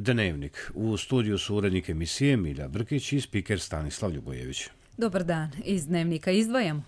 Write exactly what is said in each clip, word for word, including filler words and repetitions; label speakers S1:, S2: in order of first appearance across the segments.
S1: Dnevnik. U studiju su urednik emisije Milja Brkić i spiker Stanislav Ljubojević.
S2: Dobar dan. Iz Dnevnika izdvajamo.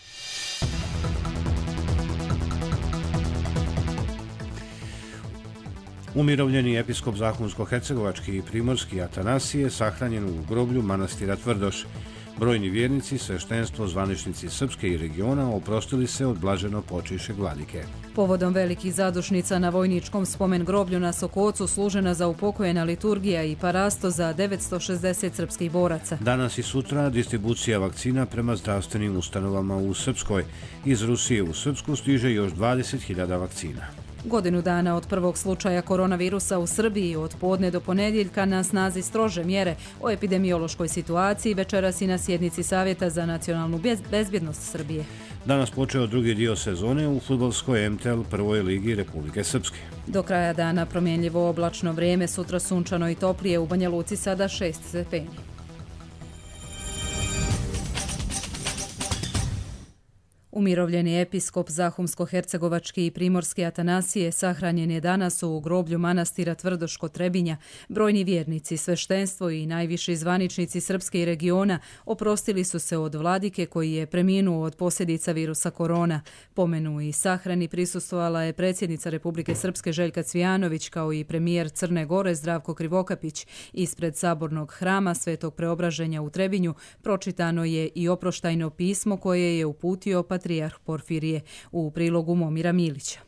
S1: Umirovljeni episkop Zahumsko-hercegovački i primorski Atanasije sahranjen u groblju manastira Tvrdoš. Brojni vjernici, sveštenstvo, zvaničnici srpske i regiona oprostili se od blaženo počivšeg vladike.
S2: Povodom velikih zadušnica na vojničkom spomen groblju na Sokocu služena za upokojena liturgija i parasto za devetsto šezdeset srpskih boraca.
S1: Danas i sutra distribucija vakcina prema zdravstvenim ustanovama u Srpskoj. Iz Rusije u Srpsku stiže još dvadeset hiljada vakcina.
S2: Godinu dana od prvog slučaja koronavirusa u Srbiji, od podne do ponedjeljka na snazi strože mjere o epidemiološkoj situaciji, večeras i na sjednici Savjeta za nacionalnu bezbjednost Srbije.
S1: Danas počeo drugi dio sezone u fudbalskoj M T L prvoj ligi Republike Srpske.
S2: Do kraja dana promjenljivo oblačno vrijeme, sutra sunčano i toplije, u Banja Luci sada šest stepeni. Umirovljeni episkop Zahumsko-hercegovački i primorski Atanasije sahranjen je danas u groblju manastira Tvrdoš kod Trebinja. Brojni vjernici, sveštenstvo i najviši zvaničnici srpske i regiona oprostili su se od vladike koji je preminuo od posljedica virusa korona. Pomenu i sahrani prisustvovala je predsjednica Republike Srpske Željka Cvijanović kao i premijer Crne Gore Zdravko Krivokapić. Ispred sabornog hrama Svetog Preobraženja u Trebinju pročitano je i oproštajno pismo koje je uputio patrijarh Porfirije u prilogu Momira Milića.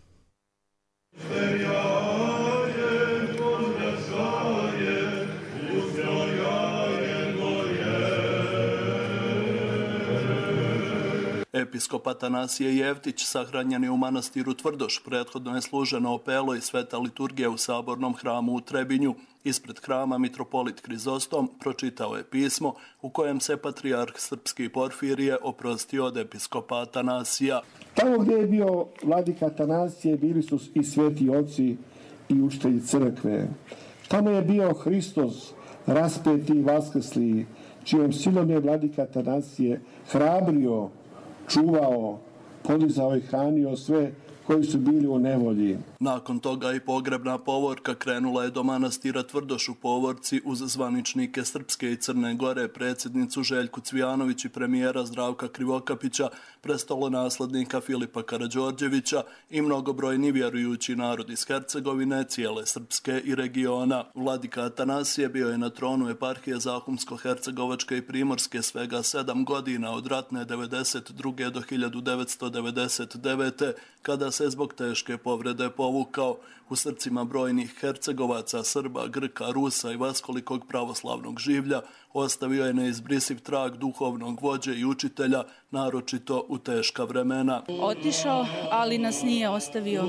S3: Episkop Atanasije Jevtić sahranjen je u manastiru Tvrdoš. Prethodno je služeno opelo i sveta liturgija u sabornom hramu u Trebinju. Ispred hrama mitropolit Krizostom pročitao je pismo u kojem se patrijarh srpski Porfirije oprostio od episkopa Atanasija.
S4: Tamo gdje je bio vladika Atanasije bili su i sveti oci i učitelji crkve. Tamo je bio Hristos raspeti i vaskrsli, čijom silom je vladika Atanasije hrabrio, čuvao, podizao i hranio sve koji su bili u nevolji.
S3: Nakon toga i pogrebna povorka krenula je do manastira Tvrdoš u Povorci uz zvaničnike Srpske i Crne Gore, predsjednicu Željku Cvijanović i premijera Zdravka Krivokapića, prestolonaslednika Filipa Karađorđevića i mnogobrojni vjerujući narod iz Hercegovine, cijele Srpske i regiona. Vladika Atanasije bio je na tronu eparhije Zahumsko-hercegovačke i primorske svega sedam godina od ratne devedeset druge do hiljadu devetsto devedeset devete kada se zbog teške povrede povukao. U srcima brojnih Hercegovaca, Srba, Grka, Rusa i vaskolikog pravoslavnog življa ostavio je neizbrisiv trag duhovnog vođe i učitelja, naročito u teška vremena.
S5: Otišao, ali nas nije ostavio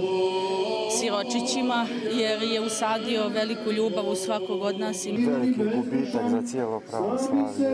S5: siročićima, jer je usadio veliku ljubav u svakog od nas.
S6: Veliki gubitak za cijelo pravoslavlje,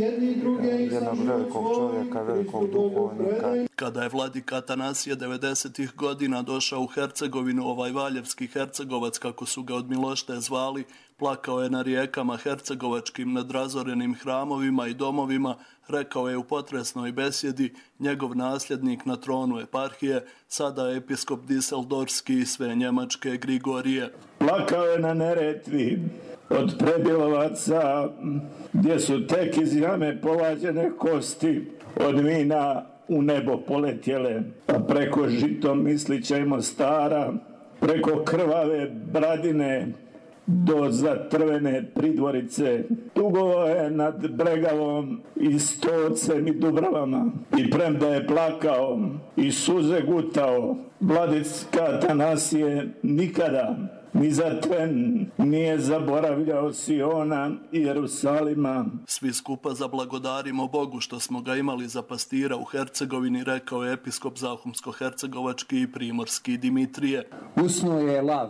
S6: jednog velikog čovjeka, velikog duhovnika.
S3: Kada je vladika Atanasije devedesetih godina došao u Hercegovinu, ovaj valjevski Hercegovac, kako su ga od Milošte zvali, plakao je na rijekama hercegovačkim nad razorenim hramovima i domovima. Rekao je u potresnoj besjedi njegov nasljednik na tronu eparhije, sada episkop Diseldorski i sve njemačke Grigorije.
S4: Plakao je na Neretvi od Prebilovaca, gdje su tek iz jame povađene kosti od mina u nebo poletjele, a preko žito Mislića i Mostara, preko krvave Bradine do zatrvene Pridvorice, tugovao je nad Bregavom i Stocem i Dubravama. I premda je plakao i suze gutao, vladika Atanasije nikada ni za tren nije zaboravljao Siona i Jerusalima.
S3: Svi skupa zablagodarimo Bogu što smo ga imali za pastira u Hercegovini, rekao je episkop Zahumsko-hercegovački i primorski Dimitrije.
S7: Usnuo je lav.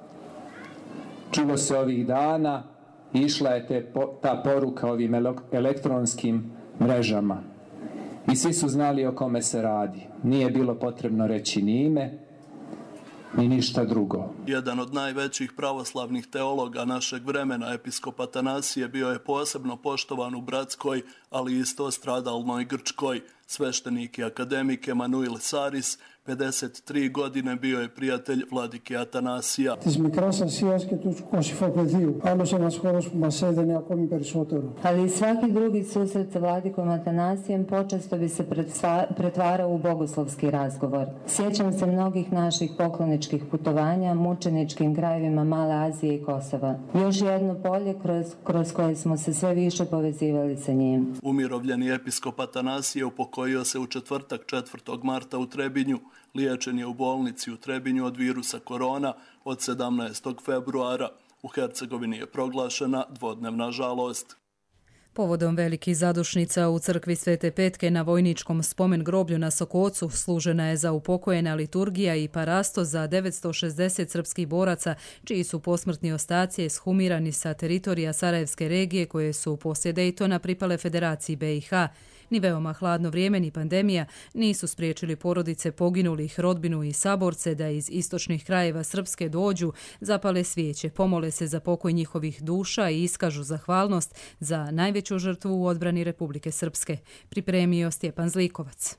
S7: Čulo se ovih dana i išla je te, ta poruka ovim elektronskim mrežama. I svi su znali o kome se radi. Nije bilo potrebno reći ni ime, ni ništa drugo.
S3: Jedan od najvećih pravoslavnih teologa našeg vremena, episkop Atanasije, bio je posebno poštovan u bratskoj, ali isto stradalnoj Grčkoj. Sveštenik i akademik Emanuil Saris, pedeset tri godine, bio je prijatelj vladike Atanasija.
S8: Της Μικράς Ασίας και του Κωσυφοπεδίου. Άλλος ένας χώρος που μας έδαινε ακόμη περισσότερο.
S9: Ali i svaki drugi susret sa vladikom Atanasijem počesto bi se pretvarao u bogoslovski razgovor. Sjećam se mnogih naših pokloničkih putovanja mučeničkim krajevima Male Azije i Kosova. Još jedno polje kroz, kroz koje smo se sve više povezivali sa njim.
S3: Umirovljeni episkop Atanasije upokojio se u četvrtak četvrtog marta u Trebinju. Liječen je u bolnici u Trebinju od virusa korona od sedamnaestog februara. U Hercegovini je proglašena dvodnevna žalost.
S2: Povodom velikih zadušnica u crkvi Svete Petke na vojničkom spomen groblju na Sokocu služena je za upokojena liturgija i parasto za devetsto šezdeset srpskih boraca, čiji su posmrtni ostaci ekshumirani sa teritorija Sarajevske regije koje su poslije Dejtona pripale Federaciji B i H. Ni veoma hladno vrijeme ni pandemija nisu spriječili porodice poginulih, rodbinu i saborce da iz istočnih krajeva Srpske dođu, zapale svijeće, pomole se za pokoj njihovih duša i iskažu zahvalnost za najveću žrtvu u odbrani Republike Srpske. Pripremio Stjepan Zlikovac.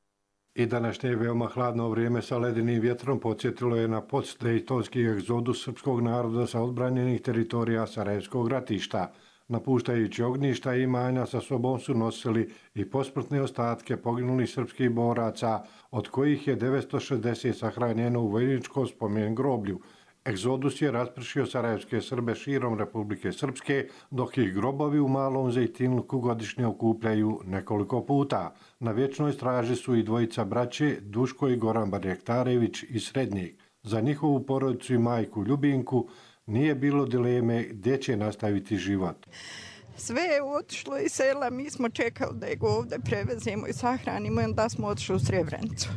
S10: I današnje veoma hladno vrijeme sa ledenim vjetrom podsjetilo je na postdejtonski egzodus srpskog naroda sa odbranjenih teritorija Sarajevskog ratišta. Napuštajući ognjišta i imanja sa sobom su nosili i posmrtne ostatke poginulih srpskih boraca, od kojih je devetsto šezdeset sahranjeno u vojničkom spomen groblju. Egzodus je raspršio sarajevske Srbe širom Republike Srpske, dok ih grobovi u Malom Zejtinluku godišnje okupljaju nekoliko puta. Na vječnoj straži su i dvojica braće, Duško i Goran Barjektarević iz Srednjeg. Za njihovu porodicu i majku Ljubinku nije bilo dileme gdje će nastaviti život.
S11: Sve je otišlo iz sela, mi smo čekali da ga ovdje prevezemo i sahranimo i onda smo otišli u Srebrenicu.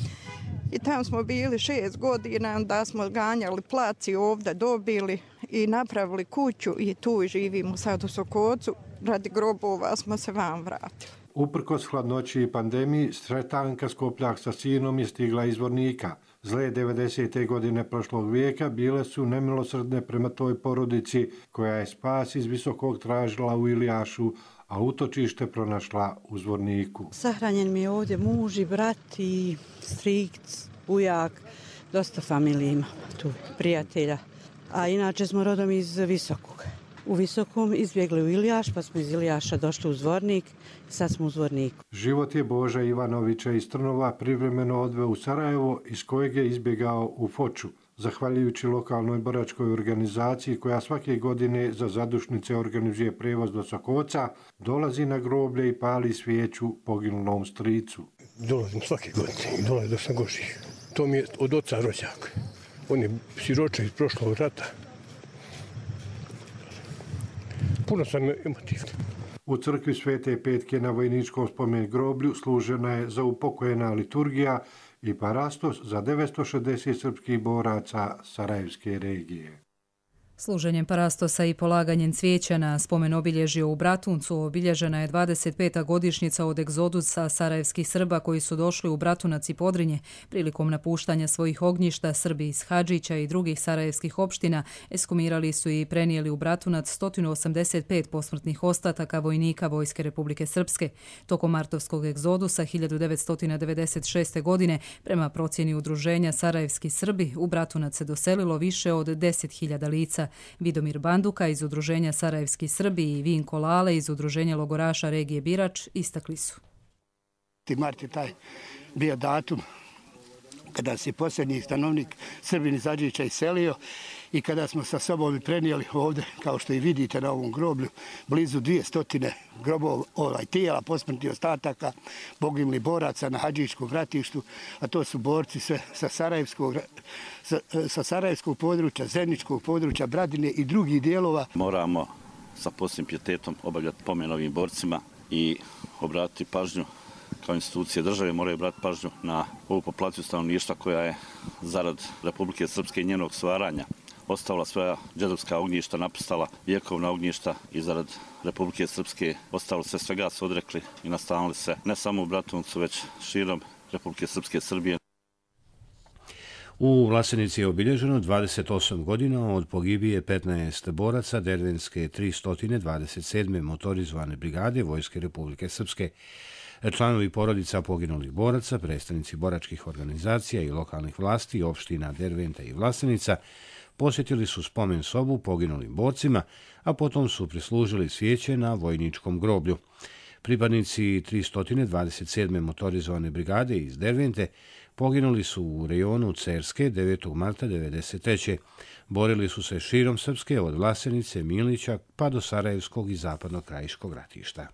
S11: I tamo smo bili šest godina, onda smo ganjali plac i ovdje dobili i napravili kuću i tu živimo sad u Sokocu. Radi grobova smo se vam vratili.
S10: Uprkos hladnoći i pandemiji, Sretanka Skopljak sa sinom je stigla iz Zvornika. Zle devedesete godine prošlog vijeka bile su nemilosrdne prema toj porodici koja je spas iz Visokog tražila u Ilijašu, a utočište pronašla u Zvorniku.
S12: Sahranjen mi je ovdje muž i brat i strikt, ujak, dosta familije ima tu, prijatelja. A inače smo rodom iz Visokog. U Visokom izbjegli u Ilijaš, pa smo iz Ilijaša došli u Zvornik i sad smo u Zvorniku.
S10: Život je Boža Ivanovića iz Trnova privremeno odveo u Sarajevo, iz kojeg je izbjegao u Foču. Zahvaljujući lokalnoj boračkoj organizaciji koja svake godine za zadušnice organizuje prevoz do Sokoca, dolazi na groblje i pali svijeću poginulom stricu.
S13: Dolazim svake godine i dolazim do Sagoših. To mi je od oca rođak. On je siroče iz prošlog rata. Puno sam emotivno.
S10: U crkvi Svete Petke na vojničkom spomen groblju služena je za upokojena liturgija i parastos za devetsto šezdeset srpskih boraca Sarajevske regije.
S2: Služenjem parastosa i polaganjem cvijeća na spomen obilježje u Bratuncu obilježena je dvadeset peta godišnjica od egzodusa sarajevskih Srba koji su došli u Bratunac i Podrinje. Prilikom napuštanja svojih ognjišta Srbi iz Hadžića i drugih sarajevskih opština ekshumirali su i prenijeli u Bratunac sto osamdeset pet posmrtnih ostataka vojnika Vojske Republike Srpske. Tokom martovskog egzodusa hiljadu devetsto devedeset šeste. godine, prema procjeni udruženja Sarajevski Srbi, u Bratunac se doselilo više od deset hiljada lica. Vidomir Banduka iz udruženja Sarajevski Srbi i Vinko Lale iz udruženja logoraša regije Birač istakli su.
S14: Mart je taj bio datum kada se posljednji stanovnik Srbin iz Hadžića iselio i kada smo sa sobom i prenijeli ovdje, kao što i vidite na ovom groblju, blizu dvije stotine grobova, ovaj, tijela, posmrtnih ostataka, poginulih boraca na Hadžićkom ratištu, a to su borci sve sa Sarajevskog, sa, sa Sarajevskog područja, Zeničkog područja, Bradine i drugih dijelova.
S15: Moramo sa posebnim pijetetom obavljati pomen ovim borcima i obratiti pažnju, kao institucije države moraju obratiti pažnju na ovu populaciju stanovništva koja je zarad Republike Srpske i njenog stvaranja ostavila svoja džedovska ognjišta, napustala vjekovna ognjišta i zarad Republike Srpske ostalo se svega se odrekli i nastanili se ne samo u Bratuncu, već širom Republike Srpske Srbije.
S1: U Vlasenici je obilježeno dvadeset osam godina od pogibije petnaest boraca Dervenske tristo dvadeset sedme motorizovane brigade Vojske Republike Srpske. Članovi porodica poginulih boraca, predstavnici boračkih organizacija i lokalnih vlasti, opština Derventa i Vlasenica, posjetili su spomen sobu poginulim borcima, a potom su prislužili svijeće na vojničkom groblju. Pripadnici tristo dvadeset sedme motorizovane brigade iz Dervente poginuli su u rejonu Cerske devetog marta devedeset treće Borili su se širom Srpske od Vlasenice, Milića pa do Sarajevskog i zapadnog krajiškog ratišta.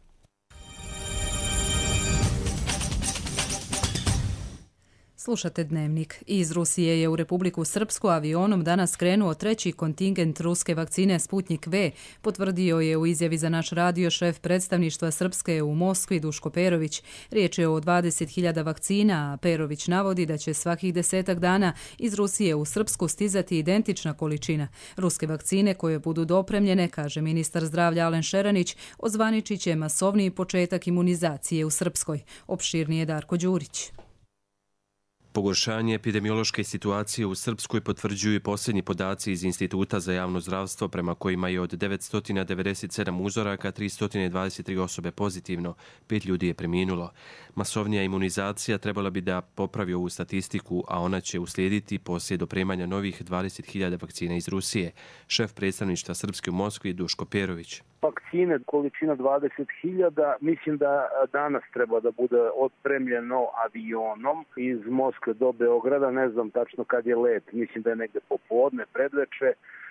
S2: Slušate Dnevnik. Iz Rusije je u Republiku Srpsku avionom danas krenuo treći kontingent ruske vakcine Sputnik V, potvrdio je u izjavi za naš radio šef predstavništva Srpske u Moskvi Duško Perović. Riječ je o dvadeset hiljada vakcina, a Perović navodi da će svakih desetak dana iz Rusije u Srpsku stizati identična količina. Ruske vakcine koje budu dopremljene, kaže ministar zdravlja Alen Šeranić, ozvaničit će masovniji početak imunizacije u Srpskoj. Opširnije Darko Đurić.
S16: Pogoršanje epidemiološke situacije u Srpskoj potvrđuju posljednji podaci iz Instituta za javno zdravstvo prema kojima je od devetsto devedeset sedam uzoraka tristo dvadeset tri osobe pozitivno, pet ljudi je preminulo. Masovnija imunizacija trebala bi da popravi ovu statistiku, a ona će uslijediti poslije dopremanja novih dvadeset hiljada vakcina iz Rusije. Šef predstavništva Srpske u Moskvi Duško Perović.
S17: Vakcine, količina dvadeset hiljada, mislim da danas treba da bude otpremljeno avionom iz Moskve do Beograda, ne znam tačno kad je let, mislim da je negde popodne, predveče,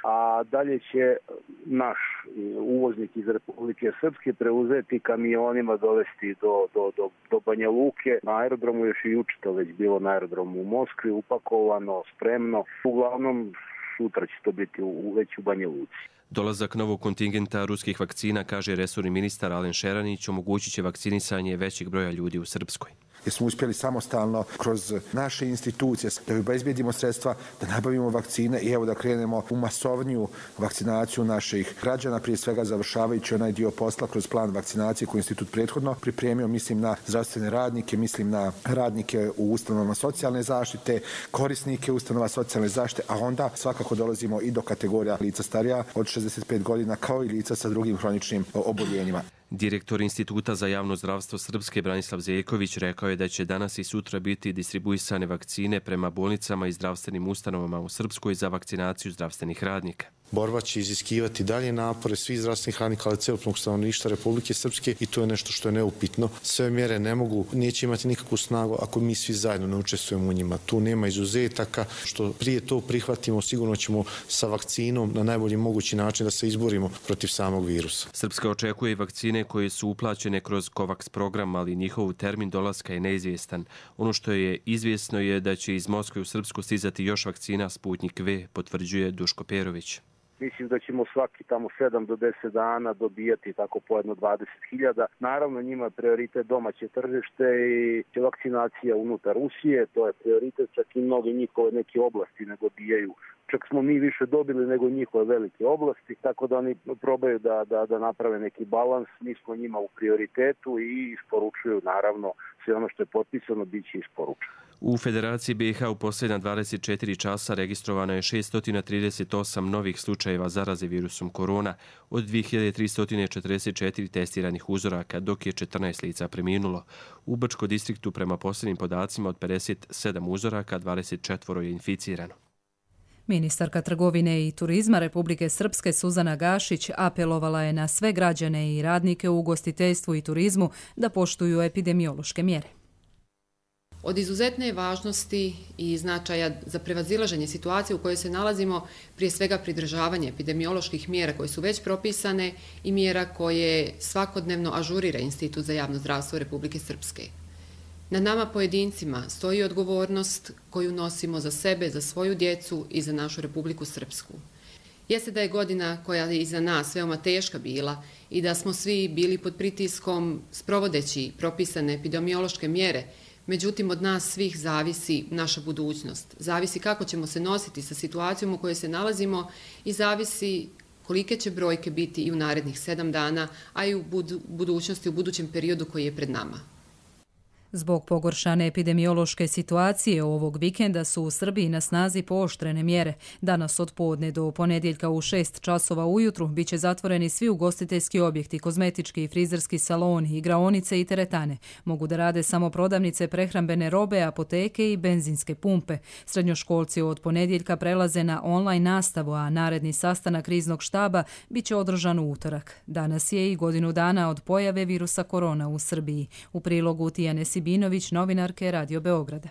S17: a dalje će naš uvoznik iz Republike Srpske preuzeti kamionima, dovesti do, do, do, do Banja Luke. Na aerodromu još i juče to već bilo na aerodromu u Moskvi, upakovano, spremno. Uglavnom, sutra će to biti u, već u Banja Luci.
S16: Dolazak novog kontingenta ruskih vakcina, kaže resorni ministar Alen Šeranić, omogućit će vakcinisanje većeg broja ljudi u Srpskoj.
S18: Jer smo uspjeli samostalno kroz naše institucije da obezbijedimo sredstva, da nabavimo vakcine i evo da krenemo u masovniju vakcinaciju naših građana, prije svega završavajući onaj dio posla kroz plan vakcinacije koji je institut prethodno pripremio, mislim na zdravstvene radnike, mislim na radnike u ustanovama socijalne zaštite, korisnike ustanova socijalne zaštite, a onda svakako dolazimo i do kategorija lica starija od šezdeset pet godina kao i lica sa drugim hroničnim oboljenjima.
S16: Direktor Instituta za javno zdravstvo Srpske Branislav Zeković rekao je da će danas i sutra biti distribuisane vakcine prema bolnicama i zdravstvenim ustanovama u Srpskoj za vakcinaciju zdravstvenih radnika.
S19: Borba će iziskivati dalje napore svih zdravstvenih radnika, ali celokupnog stanovništva Republike Srpske i to je nešto što je neupitno. Sve mjere ne mogu, neće imati nikakvu snagu ako mi svi zajedno ne učestvujemo u njima. Tu nema izuzetaka. Što prije to prihvatimo, sigurno ćemo sa vakcinom na najbolji mogući način da se izborimo protiv samog virusa.
S16: Srpska očekuje i vakcine koje su uplaćene kroz COVAX program, ali njihov termin dolaska je neizvjestan. Ono što je izvjesno je da će iz Moskve u Srpsku stizati još vakcina Sputnik V, potvrđuje Duško Perović.
S17: Mislim da ćemo svaki tamo sedam do deset dana dobijati tako po jedno dvadeset hiljada. Naravno njima je prioritet domaće tržište i vakcinacija unutar Rusije, to je prioritet, čak i mnoge njihove neke oblasti ne dobijaju. Čak smo mi više dobili nego njihove velike oblasti, tako da oni probaju da, da, da naprave neki balans. Mi smo njima u prioritetu i isporučuju naravno sve ono što je potpisano, bit će isporučeno.
S16: U Federaciji B i H u posljednja dvadeset četiri časa registrovano je šesto trideset osam novih slučajeva zaraze virusom korona od dvije hiljade tristo četrdeset četiri testiranih uzoraka, dok je četrnaest lica preminulo. U Brčkom distriktu prema posljednjim podacima od pedeset sedam uzoraka, dvadeset četiri je inficirano.
S2: Ministarka trgovine i turizma Republike Srpske Suzana Gašić apelovala je na sve građane i radnike u ugostiteljstvu i turizmu da poštuju epidemiološke mjere.
S20: Od izuzetne je važnosti i značaja za prevazilaženje situacije u kojoj se nalazimo, prije svega pridržavanje epidemioloških mjera koje su već propisane i mjera koje svakodnevno ažurira Institut za javno zdravstvo Republike Srpske. Na nama pojedincima stoji odgovornost koju nosimo za sebe, za svoju djecu i za našu Republiku Srpsku. Jeste da je godina koja je iza nas veoma teška bila i da smo svi bili pod pritiskom sprovodeći propisane epidemiološke mjere, međutim od nas svih zavisi naša budućnost. Zavisi kako ćemo se nositi sa situacijom u kojoj se nalazimo i zavisi kolike će brojke biti i u narednih sedam dana, a i u budućnosti, u budućem periodu koji je pred nama.
S2: Zbog pogoršane epidemiološke situacije ovog vikenda su u Srbiji na snazi pooštrene mjere. Danas od podne do ponedjeljka u šest časova ujutru biće zatvoreni svi ugostiteljski objekti, kozmetički i frizerski saloni, igraonice i teretane. Mogu da rade samo prodavnice prehrambene robe, apoteke i benzinske pumpe. Srednjoškolci od ponedjeljka prelaze na online nastavu, a naredni sastanak kriznog štaba biće održan u utorak. Danas je i godinu dana od pojave virusa korona u Srbiji. U prilogu Tijane Sibinović, novinarke Radio Beograda.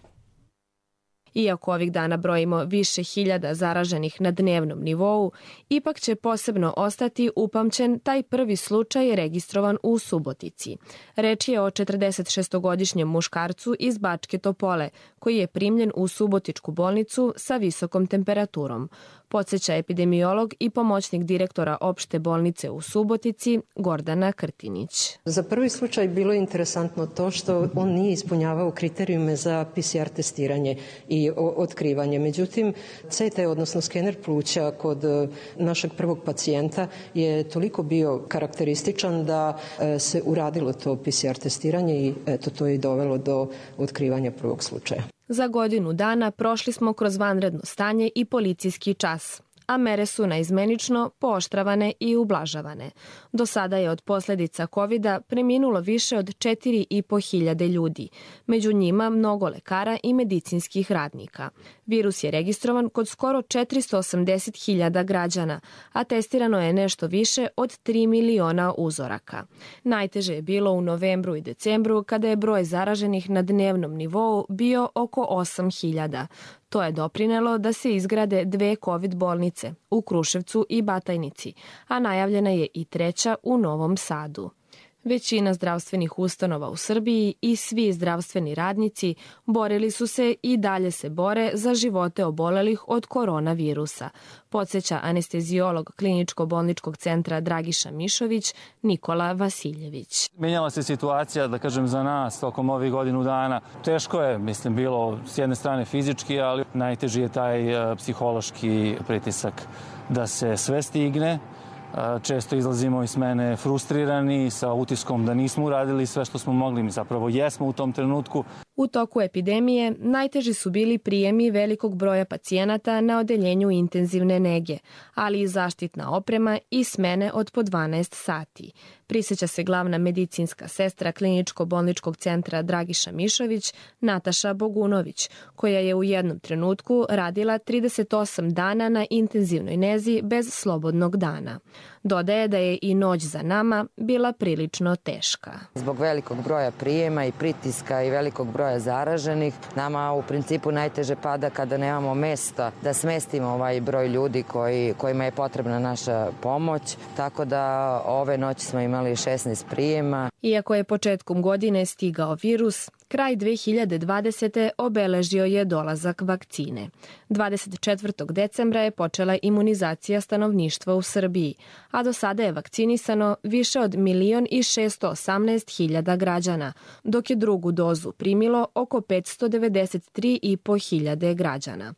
S21: Iako ovih dana brojimo više hiljada zaraženih na dnevnom nivou, ipak će posebno ostati upamćen taj prvi slučaj registrovan u Subotici. Reč je o četrdesetšestogodišnjem muškarcu iz Bačke Topole, koji je primljen u Subotičku bolnicu sa visokom temperaturom. Podsjeća epidemiolog i pomoćnik direktora opšte bolnice u Subotici, Gordana Krtinić.
S22: Za prvi slučaj bilo je interesantno to što on nije ispunjavao kriterijume za P C R testiranje i otkrivanje. Međutim, C T, odnosno skener pluća kod našeg prvog pacijenta je toliko bio karakterističan da se uradilo to P C R testiranje i eto, to je dovelo do otkrivanja prvog slučaja.
S21: Za godinu dana prošli smo kroz vanredno stanje i policijski čas, a mere su naizmenično pooštravane i ublažavane. Do sada je od posljedica kovida preminulo više od četiri i po hiljade ljudi, među njima mnogo lekara i medicinskih radnika. Virus je registrovan kod skoro četiristo osamdeset hiljada građana, a testirano je nešto više od tri miliona uzoraka. Najteže je bilo u novembru i decembru, kada je broj zaraženih na dnevnom nivou bio oko osam hiljada. To je doprinelo da se izgrade dve COVID bolnice u Kruševcu i Batajnici, a najavljena je i treća u Novom Sadu. Većina zdravstvenih ustanova u Srbiji i svi zdravstveni radnici borili su se i dalje se bore za živote obolelih od koronavirusa, podsjeća anestezijolog kliničko-bolničkog centra Dragiša Mišović, Nikola Vasiljević.
S23: Menjala se situacija, da kažem, za nas tokom ovih godinu dana. Teško je, mislim, bilo s jedne strane fizički, ali najteži je taj psihološki pritisak da se sve stigne. Često izlazimo iz mene frustrirani, sa utiskom da nismo uradili sve što smo mogli, mi zapravo jesmo u tom trenutku.
S21: U toku epidemije najteži su bili prijemi velikog broja pacijenata na odeljenju intenzivne nege, ali i zaštitna oprema i smene od po dvanaest sati. Prisjeća se glavna medicinska sestra kliničko-bolničkog centra Dragiša Mišović, Nataša Bogunović, koja je u jednom trenutku radila trideset osam dana na intenzivnoj nezi bez slobodnog dana. Dodaje da je i noć za nama bila prilično teška.
S24: Zbog velikog broja prijema i pritiska i velikog broja zaraženih, nama u principu najteže pada kada nemamo mesta da smestimo ovaj broj ljudi koji, kojima je potrebna naša pomoć, tako da ove noći smo imali šesnaest prijema.
S21: Iako je početkom godine stigao virus, kraj dve hiljade dvadesete. obeležio je dolazak vakcine. dvadeset četvrtog decembra je počela imunizacija stanovništva u Srbiji, a do sada je vakcinisano više od milion i šesto osamnaest hiljada građana, dok je drugu dozu primilo oko petsto devedeset tri i po hiljade građana.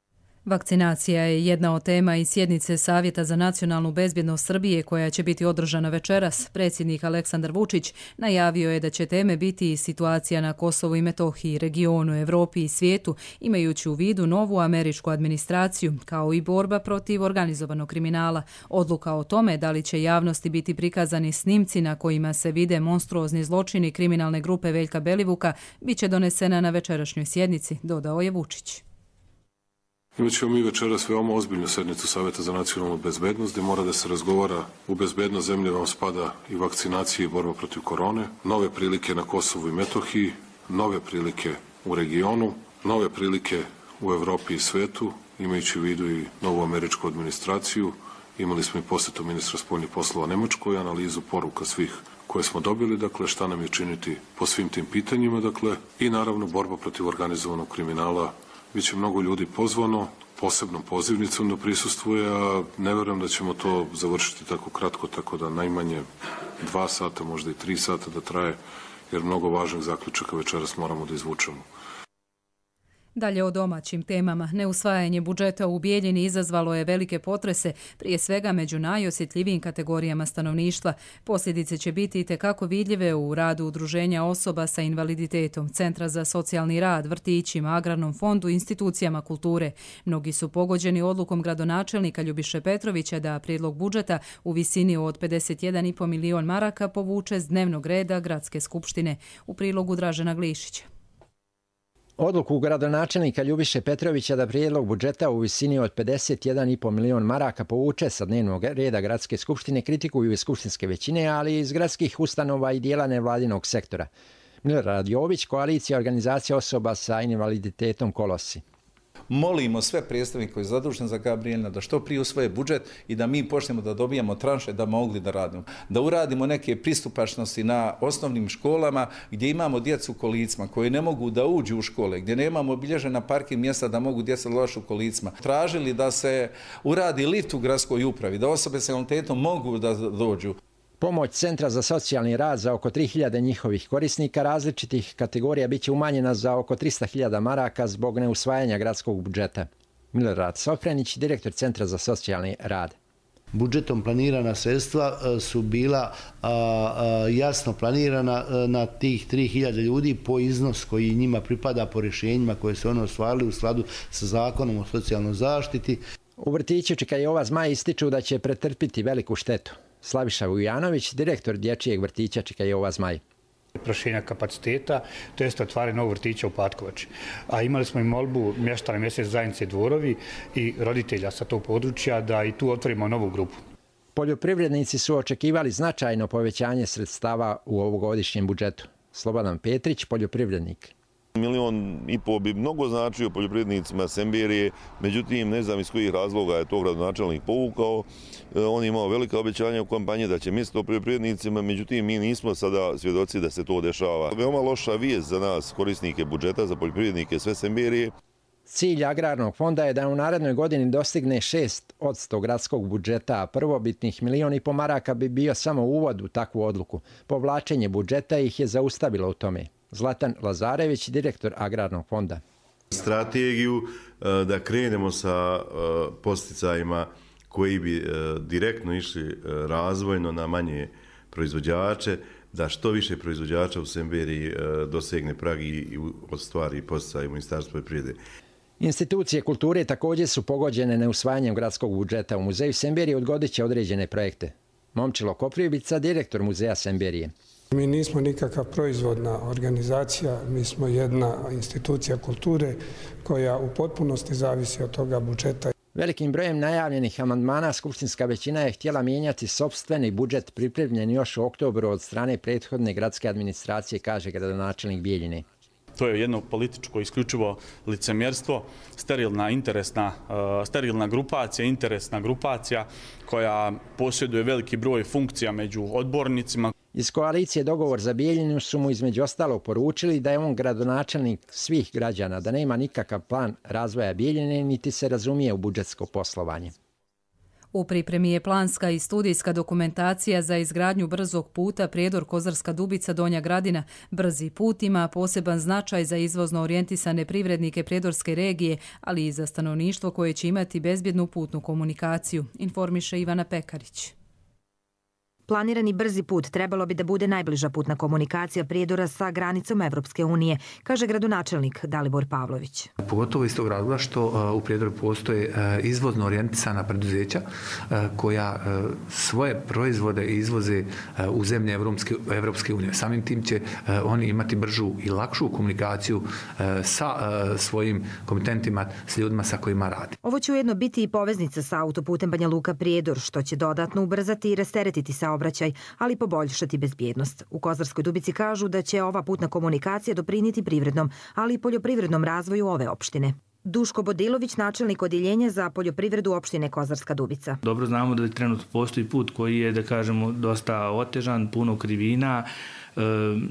S2: Vakcinacija je jedna od tema i sjednice Savjeta za nacionalnu bezbjednost Srbije koja će biti održana večeras. Predsjednik Aleksandar Vučić najavio je da će teme biti i situacija na Kosovu i Metohiji, regionu, Evropi i svijetu, imajući u vidu novu američku administraciju, kao i borba protiv organizovanog kriminala. Odluka o tome da li će javnosti biti prikazani snimci na kojima se vide monstruozni zločini kriminalne grupe Veljka Belivuka bit će donesena na večerašnjoj sjednici, dodao je Vučić.
S25: Imat ćemo mi večeras veoma ozbiljnu sednicu Savjeta za nacionalnu bezbednost, gdje mora da se razgovara u bezbednost zemlje, vam spada i vakcinacija i borba protiv korone, nove prilike na Kosovu i Metohiji, nove prilike u regionu, nove prilike u Evropi i svetu, imajući u vidu i novu američku administraciju. Imali smo i posjetu ministra spoljnih poslova Nemačkoj, analizu poruka svih koje smo dobili, dakle, šta nam je činiti po svim tim pitanjima, dakle, i naravno borba protiv organizovanog kriminala. Biće mnogo ljudi pozvano, posebnom pozivnicom da prisustvuje, a ne verujem da ćemo to završiti tako kratko, tako da najmanje dva sata, možda i tri sata da traje, jer mnogo važnih zaključaka večeras moramo da izvučemo.
S2: Dalje o domaćim temama. Neusvajanje budžeta u Bijeljini izazvalo je velike potrese, prije svega među najosjetljivijim kategorijama stanovništva. Posljedice će biti itekako vidljive u radu udruženja osoba sa invaliditetom, Centra za socijalni rad, vrtićima, Agrarnom fondu, institucijama kulture. Mnogi su pogođeni odlukom gradonačelnika Ljubiše Petrovića da prijedlog budžeta u visini od pedeset jedan i po milion maraka povuče s dnevnog reda Gradske skupštine. U prilogu Dražena Glišića.
S4: Odluku gradonačelnika Ljubiše Petrovića da prijedlog budžeta u visini od pedeset jedan i po milion maraka povuče sa dnevnog reda Gradske skupštine kritikuju iz skupštinske većine, ali i iz gradskih ustanova i dijela nevladinog sektora. Milorad Jović, koalicija organizacija osoba sa invaliditetom Kolosi.
S5: Molimo sve predstavnike koji je zadužen za Gabrijelina da što prije usvoje budžet i da mi počnemo da dobijamo tranše da mogli da radimo. Da uradimo neke pristupačnosti na osnovnim školama gdje imamo djecu u kolicima koji ne mogu da uđu u škole, gdje nemamo obilježena parking mjesta da mogu djeca loši u kolicima. Tražili da se uradi lift u gradskoj upravi, da osobe s invaliditetom mogu da dođu.
S4: Pomoć Centra za socijalni rad za oko tri hiljade njihovih korisnika različitih kategorija biće umanjena za oko trista hiljada maraka zbog neusvajanja gradskog budžeta. Milorad Sofrenić, direktor Centra za socijalni rad.
S6: Budžetom planirana sredstva su bila a, a, jasno planirana na tih tri hiljade ljudi po iznos koji njima pripada po rješenjima koje se ono ostvarili u skladu sa zakonom o socijalnoj zaštiti.
S4: U vrtiću Čikajova Zmaj ističu da će pretrpiti veliku štetu. Slaviša Vujanović, direktor dječjeg vrtića Čikajova Zmaj.
S7: Proširenja kapaciteta, to jest otvaranje novog vrtića u Patkovači. A imali smo i molbu mještana mjesne zajednice Dvorovi i roditelja sa tog područja da i tu otvorimo novu grupu.
S4: Poljoprivrednici su očekivali značajno povećanje sredstava u ovogodišnjem budžetu. Slobodan Petrić, poljoprivrednik.
S8: Milion i po bi mnogo značio poljoprivrednicima Semberije, međutim ne znam iz kojih razloga je to gradonačelnik povukao. On je imao velika obećanja u kampanji da će misliti o poljoprivrednicima, međutim mi nismo sada svjedoci da se to dešava. Veoma loša vijest za nas korisnike budžeta, za poljoprivrednike sve Semberije.
S4: Cilj Agrarnog fonda je da u narednoj godini dostigne šest posto gradskog budžeta, a prvobitnih milion i po maraka bi bio samo uvod u takvu odluku. Povlačenje budžeta ih je zaustavilo u tome. Zlatan Lazarević, direktor Agrarnog fonda.
S26: Strategiju da krenemo sa posticajima koji bi direktno išli razvojno na manje proizvođače, da što više proizvođača u Semberiji dosegne prag i ostvari posticaj u Ministarstvu poljoprivrede.
S4: Institucije kulture također su pogođene neusvajanjem gradskog budžeta. U muzeju Semberije odgodit će određene projekte. Momčilo Koprivica, direktor muzeja Semberije.
S27: Mi nismo nikakva proizvodna organizacija, mi smo jedna institucija kulture koja u potpunosti zavisi od toga budžeta.
S4: Velikim brojem najavljenih amandmana skupštinska većina je htjela mijenjati sopstveni budžet pripremljen još u oktobru od strane prethodne gradske administracije, kaže gradonačelnik Bijeljine.
S28: To je jedno političko isključivo licemjerstvo, sterilna interesna, sterilna grupacija, interesna grupacija koja posjeduje veliki broj funkcija među odbornicima.
S4: Iz koalicije Dogovor za Bijeljinu su mu između ostalog poručili da je on gradonačelnik svih građana, da nema nikakav plan razvoja Bijeljine niti se razumije u budžetsko poslovanje.
S2: U pripremi je planska i studijska dokumentacija za izgradnju brzog puta Prijedor Kozarska Dubica Donja Gradina. Brzi put ima poseban značaj za izvozno orijentisane privrednike Prijedorske regije, ali i za stanovništvo koje će imati bezbjednu putnu komunikaciju, informiše Ivana Pekarić.
S29: Planirani brzi put trebalo bi da bude najbliža putna komunikacija Prijedora sa granicom Evropske unije, kaže gradonačelnik Dalibor Pavlović.
S30: Pogotovo iz tog razloga što u Prijedoru postoje izvozno orijentisana preduzeća koja svoje proizvode izvoze u zemlje Evropske unije. Samim tim će oni imati bržu i lakšu komunikaciju sa svojim komitentima, s ljudima sa kojima radi.
S29: Ovo će ujedno biti i poveznica sa autoputem Banja Luka Prijedor, što će dodatno ubrzati i rasteretiti saobraćaj, ali poboljšati bezbjednost. U Kozarskoj Dubici kažu da će ova putna komunikacija doprinijeti privrednom, ali i poljoprivrednom razvoju ove opštine. Duško Bodilović, načelnik odjeljenja za poljoprivredu opštine Kozarska Dubica.
S31: Dobro znamo da trenutno postoji put koji je, da kažemo, dosta otežan, puno krivina, e,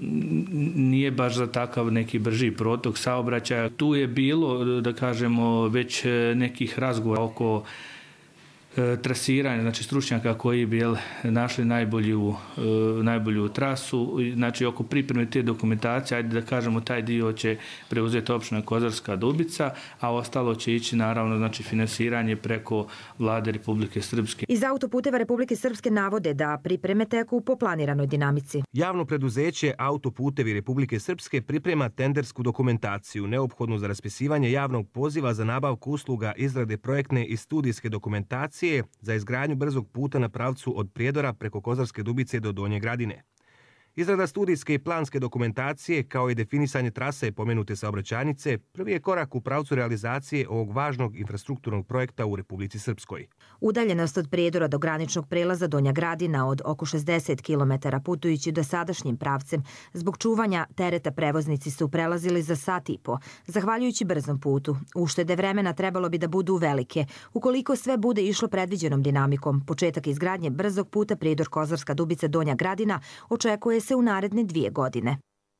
S31: nije baš za takav neki brži protok saobraćaja. Tu je bilo, da kažemo, već nekih razgovora oko trasiranje, znači stručnjaka koji bi jel, našli najbolju, najbolju trasu, znači oko pripreme te dokumentacije, ajde da kažemo taj dio će preuzeti opština Kozarska Dubica, a ostalo će ići naravno znači finansiranje preko Vlade Republike Srpske.
S29: Iz Autoputeva Republike Srpske navode da pripreme teku po planiranoj dinamici.
S1: Javno preduzeće Autoputevi Republike Srpske priprema tendersku dokumentaciju neophodnu za raspisivanje javnog poziva za nabavku usluga izrade projektne i studijske dokumentacije za izgradnju brzog puta na pravcu od Prijedora preko Kozarske Dubice do Donje Gradine. Izrada studijske i planske dokumentacije kao i definisanje trase pomenute saobraćajnice prvi je korak u pravcu realizacije ovog važnog infrastrukturnog projekta u Republici Srpskoj.
S29: Udaljenost od Prijedora do graničnog prelaza Donja Gradina od oko šezdeset kilometara putujući do sadašnjim pravcem. Zbog čuvanja tereta prevoznici su prelazili za sat i po. Zahvaljujući brzom putu, uštede vremena trebalo bi da budu velike. Ukoliko sve bude išlo predviđenom dinamikom, početak izgradnje brzog puta Prijedor Kozarska Dubica Donja Gradina očekuje se u naredne dvije godine.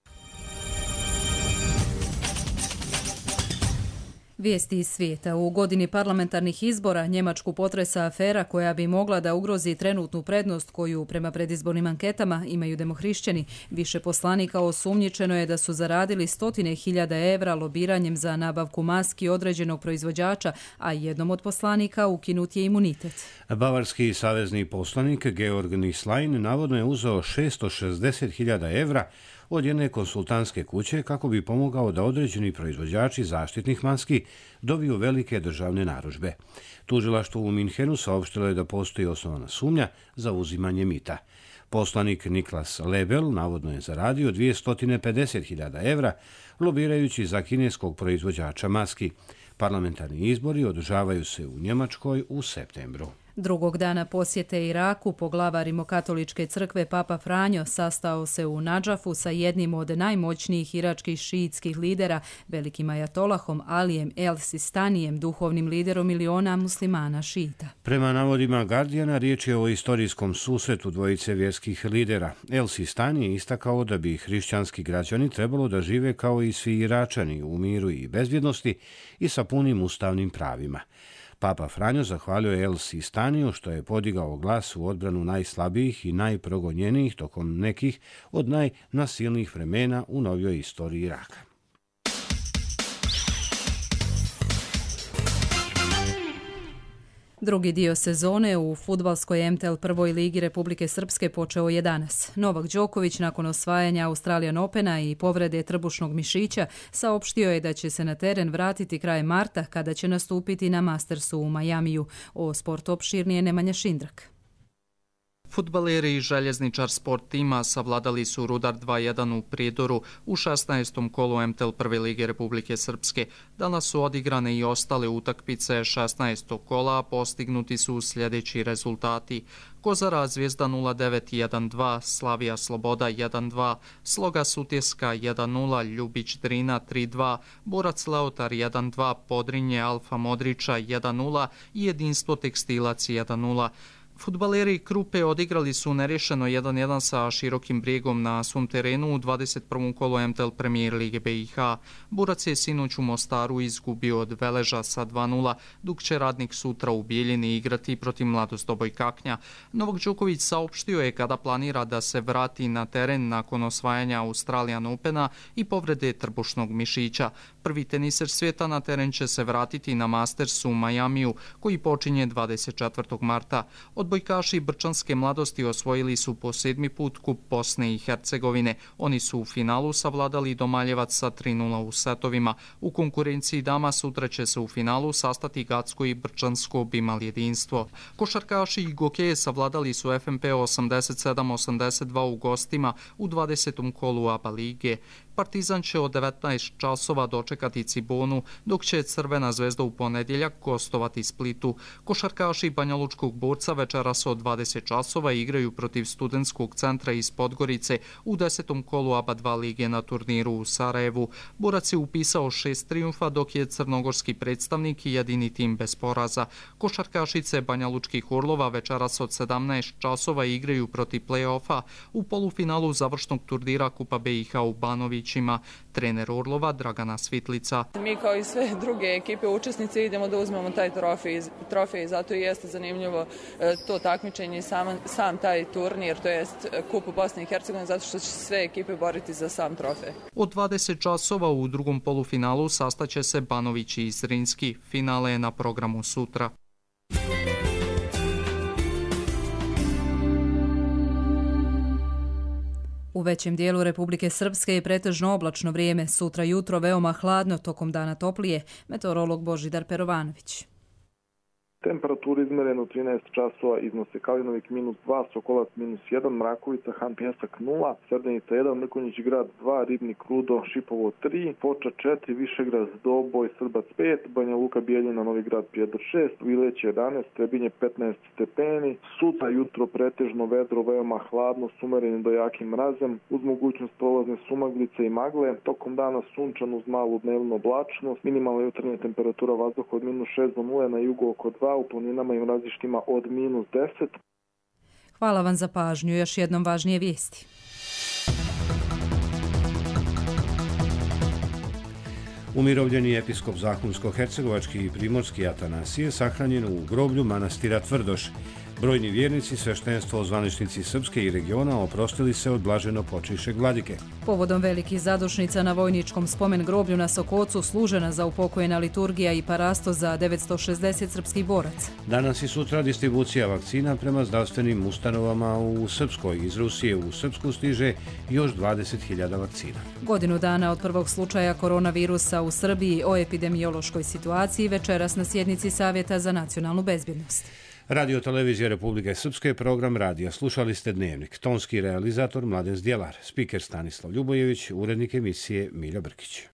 S2: Vijesti iz svijeta. U godini parlamentarnih izbora Njemačku potresa afera koja bi mogla da ugrozi trenutnu prednost koju prema predizbornim anketama imaju demohrišćani. Više poslanika osumnjičeno je da su zaradili stotine hiljada evra lobiranjem za nabavku maski određenog proizvođača, a jednom od poslanika ukinut je imunitet.
S3: Bavarski savezni poslanik Georg Nislajn navodno je uzeo šesto šezdeset hiljada evra od jedne konsultantske kuće kako bi pomogao da određeni proizvođači zaštitnih maski dobiju velike državne narudžbe. Tužilaštvo u Minhenu saopštilo je da postoji osnovana sumnja za uzimanje mita. Poslanik Niklas Lebel navodno je zaradio dvjesto pedeset hiljada evra lobirajući za kineskog proizvođača maski. Parlamentarni izbori održavaju se u Njemačkoj u septembru.
S2: Drugog dana posjete Iraku poglavar Rimokatoličke crkve Papa Franjo sastao se u Nadžafu sa jednim od najmoćnijih iračkih šiitskih lidera, velikim ajatolahom Alijem El Sistanijem, duhovnim liderom miliona muslimana šiita.
S3: Prema navodima Guardiana, riječ je o istorijskom susretu dvojice vjerskih lidera. El Sistani je istakao da bi hrišćanski građani trebalo da žive kao i svi Iračani u miru i bezbjednosti i sa punim ustavnim pravima. Papa Franjo zahvalio je El Sistaniju što je podigao glas u odbranu najslabijih i najprogonjenijih tokom nekih od najnasilnijih vremena u novijoj istoriji Iraka.
S2: Drugi dio sezone u fudbalskoj M T L prvoj ligi Republike Srpske počeo je danas. Novak Đoković nakon osvajanja Australian Opena i povrede trbušnog mišića saopštio je da će se na teren vratiti krajem marta kada će nastupiti na Mastersu u Majamiju. O sportu opširnije Nemanja Šindrak.
S9: Fudbaleri i željezničar sport tima savladali su Rudar dva jedan u Prijedoru u šesnaestom kolu M T L prve lige Republike Srpske. Danas su odigrane i ostale utakmice šesnaestog kola, a postignuti su sljedeći rezultati. Kozara Zvijezda nula devet jedan dva, Slavija Sloboda jedan dva, Sloga Sutjeska jedan nula, Ljubić Drina tri dva, Borac Leotar jedan dva, Podrinje Alfa Modrića jedan nula i Jedinstvo Tekstilac jedan nula. Fudbaleri Krupe odigrali su nerješeno jedan jedan sa Širokim Brijegom na svom terenu u dvadeset prvom kolu M T L Premier Lige B i H. Burac je sinoć u Mostaru izgubio od Veleža sa dva nula, dok će Radnik sutra u Bijeljini igrati protiv Mladozdoboj Kaknja. Novak Đoković saopštio je kada planira da se vrati na teren nakon osvajanja Australian Opena i povrede trbušnog mišića. Prvi teniser svijeta na teren će se vratiti na Mastersu u Majamiju, koji počinje dvadeset četvrtog marta. Odbojkaši Brčanske mladosti osvojili su po sedmi put kup Bosne i Hercegovine. Oni su u finalu savladali Domaljevac sa tri nula u setovima. U konkurenciji dama sutra će se u finalu sastati Gacko i Brčansko Bimal jedinstvo. Košarkaši i Gokeje savladali su F M P osamdeset sedam osamdeset dva u gostima u dvadesetom kolu A B A lige. Partizan će od devetnaest časova dočekati Cibonu, dok će Crvena zvezda u ponedjeljak gostovati Splitu. Košarkaši Banjalučkog Borca večeras od dvadeset časova igraju protiv Studentskog centra iz Podgorice u desetom kolu A B A dva lige na turniru u Sarajevu. Borac je upisao šest trijumfa, dok je crnogorski predstavnik i jedini tim bez poraza. Košarkašice Banjalučkih Orlova večeras od sedamnaest časova igraju protiv play-offa u polufinalu završnog turnira Kupa B i H u Banović. vrtićima. Trener Orlova Dragana Svitlica.
S10: Mi kao i sve druge ekipe učesnice idemo da uzmemo taj trofej, trofej zato i jeste zanimljivo to takmičenje i sam, sam taj turnir, to jest Kup u Bosni i Hercegovini, zato što će sve ekipe boriti za sam trofej.
S9: Od dvadeset časova u drugom polufinalu sastaće se Banović i Zrinski. Finale je na programu sutra.
S2: U većem dijelu Republike Srpske je pretežno oblačno vrijeme, sutra jutro veoma hladno, tokom dana toplije. Meteorolog Božidar Perovanović.
S11: Temperatura izmerena u trinaest časova iznose Kalinovik minus dva, Sokolac minus jedan, Mrakovica, Han Pjesak nula, Srdenica jedan, Mrkonjić grad dva, Ribnik Rudo, Šipovo tri, Foča četiri, Višegrad, Doboj, Srbac pet, Banja Luka, Bijeljina, Novi grad, Prijedor šest, Vileć jedanaest, Trebinje petnaest stepeni, sutra jutro pretežno vedro, veoma hladno, s umerenim do jakim mrazem, uz mogućnost prolazne sumaglice i magle, tokom dana sunčan uz malu dnevnu oblačnost, minimalna jutarnja temperatura vazduha od minus šest do nule, na jugu oko dva, u planinama i mrazištima od minus deset.
S2: Hvala vam za pažnju. Još jednom važnije vijesti.
S3: Umirovljeni episkop Zahumsko-hercegovački i primorski Atanasije sahranjen u groblju manastira Tvrdoš. Brojni vjernici, sveštenstvo, zvaničnici Srpske i regiona oprostili se od blaženo počišeg vladike.
S2: Povodom velikih zadušnica na vojničkom spomen groblju na Sokocu služena za upokojena liturgija i parasto za devetsto šezdeset srpskih boraca.
S3: Danas i sutra distribucija vakcina prema zdravstvenim ustanovama u Srpskoj. Iz Rusije u Srpsku stiže još dvadeset hiljada vakcina.
S2: Godinu dana od prvog slučaja koronavirusa u Srbiji o epidemiološkoj situaciji večeras na sjednici Savjeta za nacionalnu bezbjednost.
S3: Radio Televizija Republike Srpske, program radija. Slušali ste Dnevnik. Tonski realizator Mladen Zdjelar, spiker Stanislav Ljubojević, urednik emisije Milja Brkić.